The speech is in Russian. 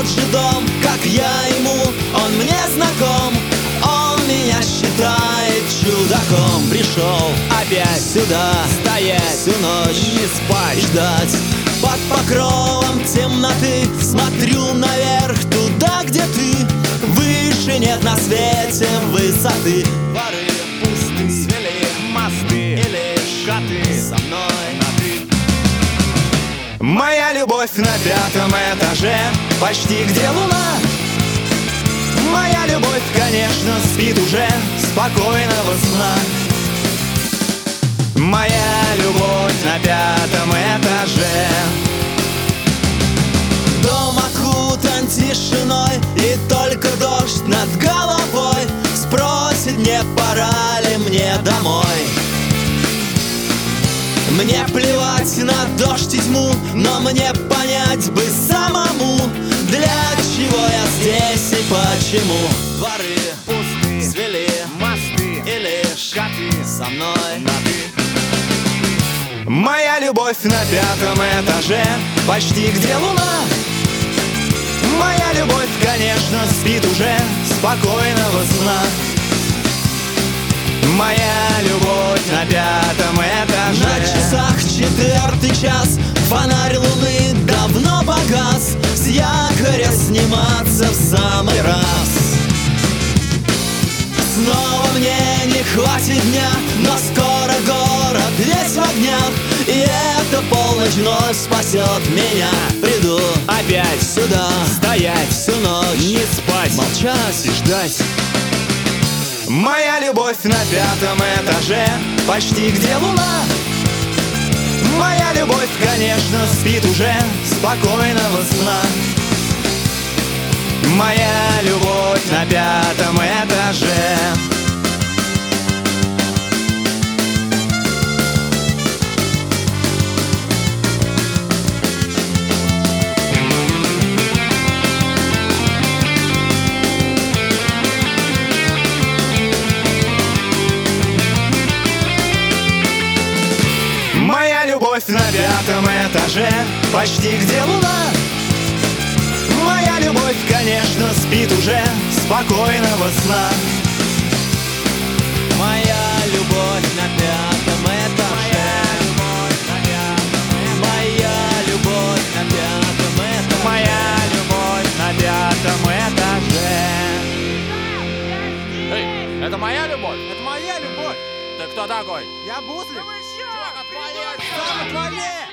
же дом, как я ему, он мне знаком. Он меня считает чудаком. Пришел опять сюда, стоять всю ночь, не спать, ждать. Под покровом темноты смотрю наверх, туда, где ты. Выше нет на свете высоты. Дворы пусты, свели мосты, и лишь коты со мной на ты. Моя любовь на 5-м этаже, почти где луна. Моя любовь, конечно, спит уже спокойного сна. Моя любовь на 5-м этаже. Дом окутан тишиной, и только дождь над головой спросит, не пора ли мне домой. Мне плевать на дождь и тьму, но мне понять бы самому, для чего я здесь и почему. Дворы пусты, свели мосты, и лишь коты со мной на ты. Моя любовь на 5-м этаже, почти где луна. Моя любовь, конечно, спит уже спокойного сна. Моя любовь на 5-м этаже. На часах 4-й час, фонарь луны давно погас. С якоря сниматься в самый раз. Снова мне не хватит дня, но скоро город весь в огнях, и эта полночь вновь спасет меня. Приду опять сюда, стоять всю ночь, не спать, молчать и ждать. Моя любовь на 5-м этаже, почти где луна. Моя любовь, конечно, спит уже спокойного сна. Моя любовь на 5-м этаже. Моя любовь на 5-м этаже, почти где луна. Моя любовь, конечно, спит уже спокойного сна. Моя любовь на 5-м этаже. Моя любовь на 5-м этаже. Моя любовь на 5-м этаже. Эй, это моя любовь? Это моя любовь. Ты кто такой? Я Буслик. Чувак, отвали отсюда! Сам отвали!